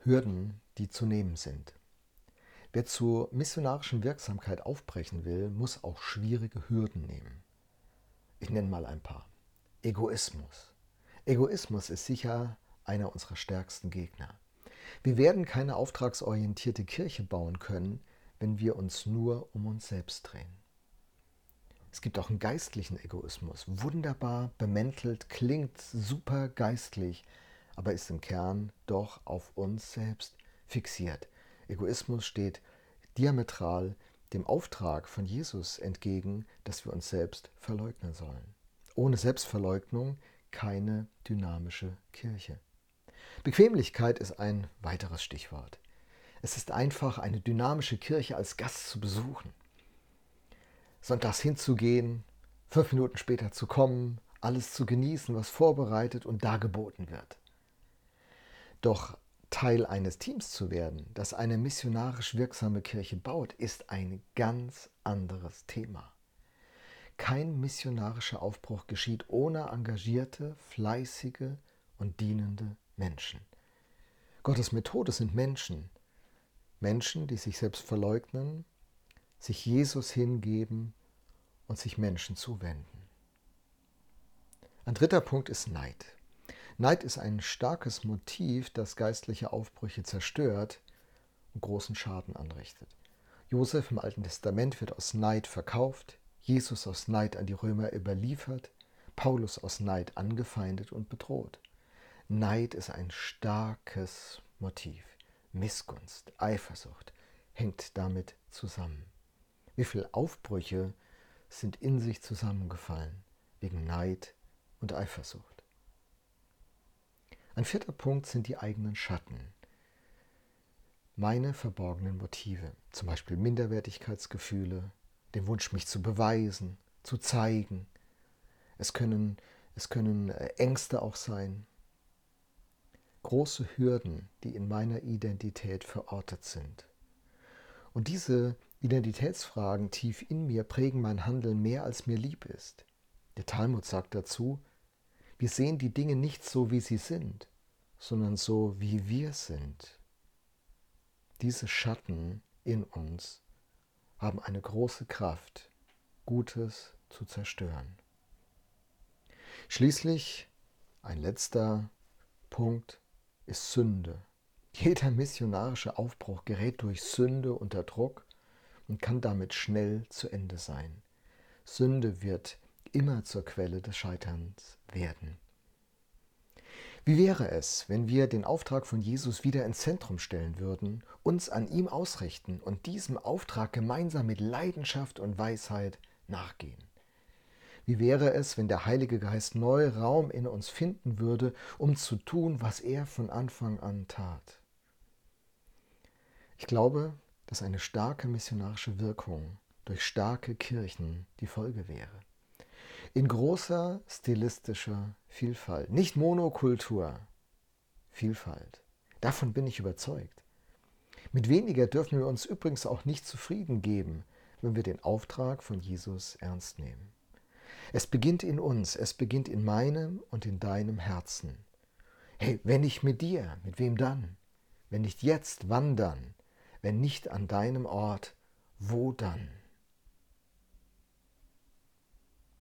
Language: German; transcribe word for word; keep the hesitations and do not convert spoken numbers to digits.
Hürden, die zu nehmen sind. Wer zur missionarischen Wirksamkeit aufbrechen will, muss auch schwierige Hürden nehmen. Ich nenne mal ein paar. Egoismus. Egoismus ist sicher einer unserer stärksten Gegner. Wir werden keine auftragsorientierte Kirche bauen können, wenn wir uns nur um uns selbst drehen. Es gibt auch einen geistlichen Egoismus. Wunderbar bemäntelt, klingt super geistlich, aber ist im Kern doch auf uns selbst fixiert. Egoismus steht diametral dem Auftrag von Jesus entgegen, dass wir uns selbst verleugnen sollen. Ohne Selbstverleugnung keine dynamische Kirche. Bequemlichkeit ist ein weiteres Stichwort. Es ist einfach, eine dynamische Kirche als Gast zu besuchen. Sonntags hinzugehen, fünf Minuten später zu kommen, alles zu genießen, was vorbereitet und dargeboten wird. Doch Teil eines Teams zu werden, das eine missionarisch wirksame Kirche baut, ist ein ganz anderes Thema. Kein missionarischer Aufbruch geschieht ohne engagierte, fleißige und dienende Menschen. Gottes Methode sind Menschen. Menschen, die sich selbst verleugnen, sich Jesus hingeben und sich Menschen zuwenden. Ein dritter Punkt ist Neid. Neid ist ein starkes Motiv, das geistliche Aufbrüche zerstört und großen Schaden anrichtet. Josef im Alten Testament wird aus Neid verkauft, Jesus aus Neid an die Römer überliefert, Paulus aus Neid angefeindet und bedroht. Neid ist ein starkes Motiv. Missgunst, Eifersucht hängt damit zusammen. Wie viele Aufbrüche sind in sich zusammengefallen wegen Neid und Eifersucht? Ein vierter Punkt sind die eigenen Schatten. Meine verborgenen Motive, zum Beispiel Minderwertigkeitsgefühle, den Wunsch, mich zu beweisen, zu zeigen. Es können, es können Ängste auch sein. Große Hürden, die in meiner Identität verortet sind. Und diese Identitätsfragen tief in mir prägen mein Handeln mehr, als mir lieb ist. Der Talmud sagt dazu, wir sehen die Dinge nicht so, wie sie sind, sondern so, wie wir sind. Diese Schatten in uns haben eine große Kraft, Gutes zu zerstören. Schließlich, ein letzter Punkt, ist Sünde. Jeder missionarische Aufbruch gerät durch Sünde unter Druck und kann damit schnell zu Ende sein. Sünde wird immer zur Quelle des Scheiterns werden. Wie wäre es, wenn wir den Auftrag von Jesus wieder ins Zentrum stellen würden, uns an ihm ausrichten und diesem Auftrag gemeinsam mit Leidenschaft und Weisheit nachgehen? Wie wäre es, wenn der Heilige Geist neu Raum in uns finden würde, um zu tun, was er von Anfang an tat? Ich glaube, dass eine starke missionarische Wirkung durch starke Kirchen die Folge wäre. In großer stilistischer Vielfalt, nicht Monokultur, Vielfalt. Davon bin ich überzeugt. Mit weniger dürfen wir uns übrigens auch nicht zufrieden geben, wenn wir den Auftrag von Jesus ernst nehmen. Es beginnt in uns, es beginnt in meinem und in deinem Herzen. Hey, wenn nicht mit dir, mit wem dann? Wenn nicht jetzt, wann dann? Wenn nicht an deinem Ort, wo dann?